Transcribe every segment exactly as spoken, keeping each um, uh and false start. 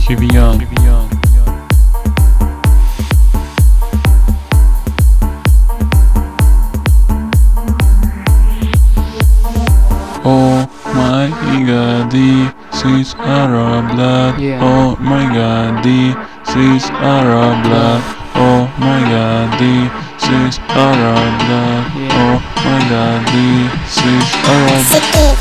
heavy young. Oh my god, this is our blood. Yeah. Oh my god, this is our blood. Oh my god, this is our blood. Yeah. Oh my god, this is our blood.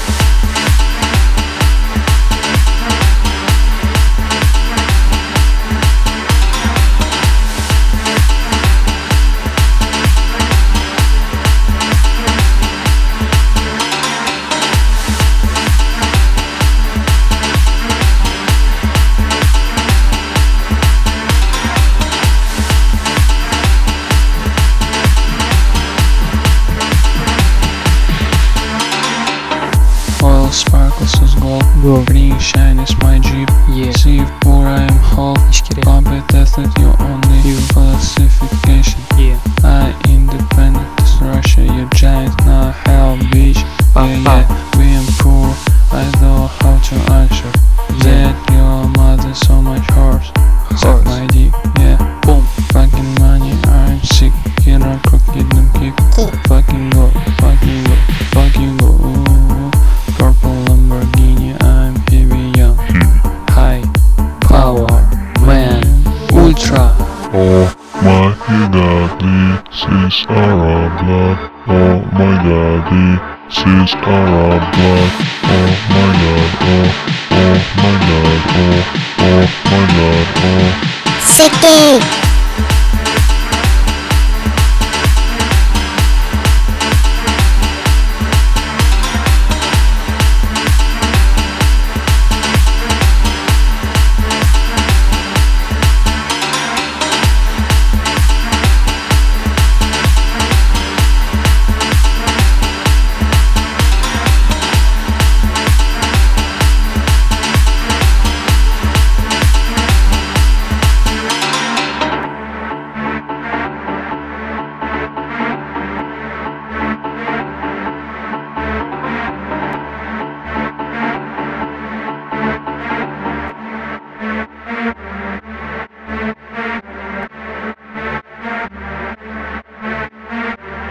Oil sparkles as gold, Gold. green shine is my jeep. Yeah. See for I am whole. İş gerek. Copy tested you only You. classification. Yeah. I independent as Russia, you giant now hell bitch. Pop, Yeah, pop. yeah, we am poor. I know how to answer. Yeah. That your mother so much horse. Suck Horse. my dick, yeah. Boom. Fucking money, I'm sick. Get a cookie, don't kick. Fucking go, fucking go, fucking go. Purple Lamborghini, I'm heavy young. High Power Man Ultra. Oh my god, this is our blood. Oh my god, this is our blood. Oh my god, oh, oh my god, oh, oh my god, oh. City.